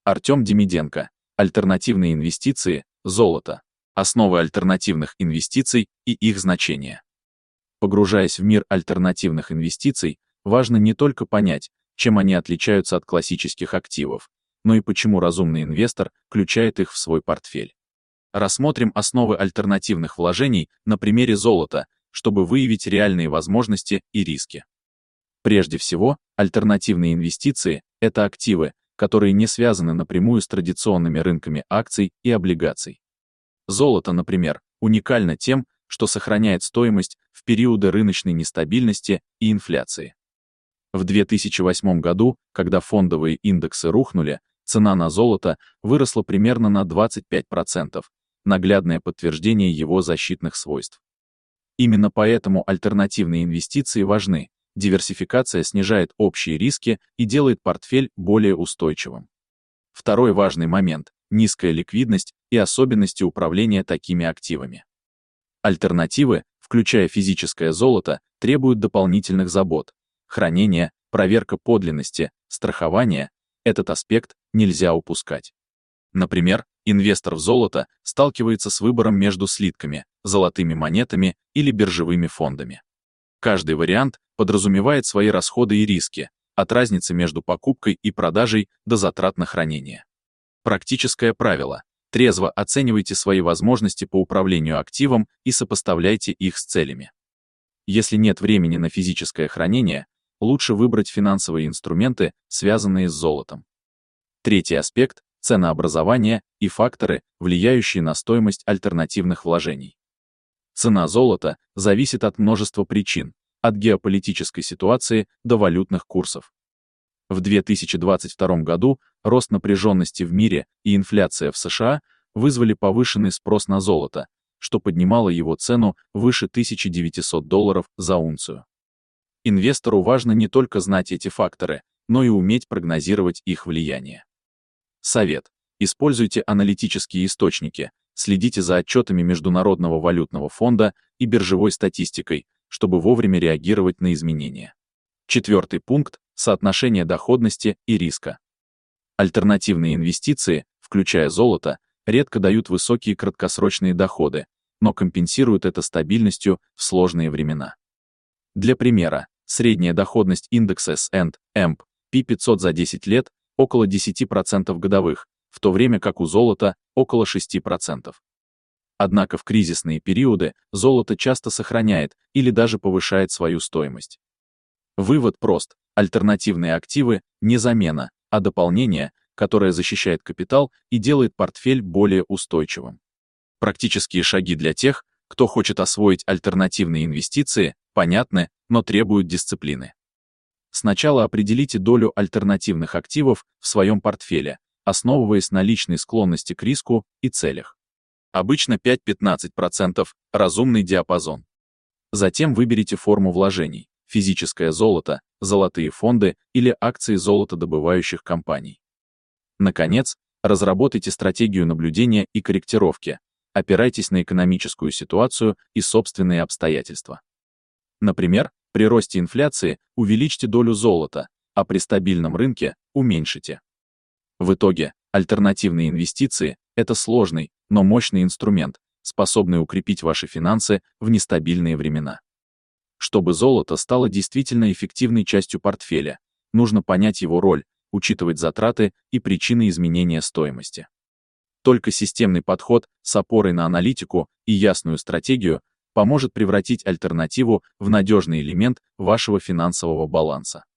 Артем Демиденко. Альтернативные инвестиции, золото. Основы альтернативных инвестиций и их значение. Погружаясь в мир альтернативных инвестиций, важно не только понять, чем они отличаются от классических активов, но и почему разумный инвестор включает их в свой портфель. Рассмотрим основы альтернативных вложений на примере золота, чтобы выявить реальные возможности и риски. Прежде всего, альтернативные инвестиции – это активы, которые не связаны напрямую с традиционными рынками акций и облигаций. Золото, например, уникально тем, что сохраняет стоимость в периоды рыночной нестабильности и инфляции. В 2008 году, когда фондовые индексы рухнули, цена на золото выросла примерно на 25%, наглядное подтверждение его защитных свойств. Именно поэтому альтернативные инвестиции важны. Диверсификация снижает общие риски и делает портфель более устойчивым. Второй важный момент – низкая ликвидность и особенности управления такими активами. Альтернативы, включая физическое золото, требуют дополнительных забот. Хранение, проверка подлинности, страхование – этот аспект нельзя упускать. Например, инвестор в золото сталкивается с выбором между слитками, золотыми монетами или биржевыми фондами. Каждый вариант подразумевает свои расходы и риски, от разницы между покупкой и продажей до затрат на хранение. Практическое правило. Трезво оценивайте свои возможности по управлению активом и сопоставляйте их с целями. Если нет времени на физическое хранение, лучше выбрать финансовые инструменты, связанные с золотом. Третий аспект – ценообразование и факторы, влияющие на стоимость альтернативных вложений. Цена золота зависит от множества причин, от геополитической ситуации до валютных курсов. В 2022 году рост напряженности в мире и инфляция в США вызвали повышенный спрос на золото, что поднимало его цену выше $1900 за унцию. Инвестору важно не только знать эти факторы, но и уметь прогнозировать их влияние. Совет. Используйте аналитические источники, следите за отчетами Международного валютного фонда и биржевой статистикой, чтобы вовремя реагировать на изменения. Четвертый пункт – соотношение доходности и риска. Альтернативные инвестиции, включая золото, редко дают высокие краткосрочные доходы, но компенсируют это стабильностью в сложные времена. Для примера, средняя доходность индекса S&P 500 за 10 лет около 10% годовых, в то время как у золота около 6%. Однако в кризисные периоды золото часто сохраняет или даже повышает свою стоимость. Вывод прост: альтернативные активы не замена, а дополнение, которое защищает капитал и делает портфель более устойчивым. Практические шаги для тех, кто хочет освоить альтернативные инвестиции, понятны, но требуют дисциплины. Сначала определите долю альтернативных активов в своем портфеле, основываясь на личной склонности к риску и целях. Обычно 5-15% – разумный диапазон. Затем выберите форму вложений – физическое золото, золотые фонды или акции золотодобывающих компаний. Наконец, разработайте стратегию наблюдения и корректировки, опирайтесь на экономическую ситуацию и собственные обстоятельства. Например, при росте инфляции увеличьте долю золота, а при стабильном рынке уменьшите. В итоге, альтернативные инвестиции – это сложный, но мощный инструмент, способный укрепить ваши финансы в нестабильные времена. Чтобы золото стало действительно эффективной частью портфеля, нужно понять его роль, учитывать затраты и причины изменения стоимости. Только системный подход с опорой на аналитику и ясную стратегию поможет превратить альтернативу в надежный элемент вашего финансового баланса.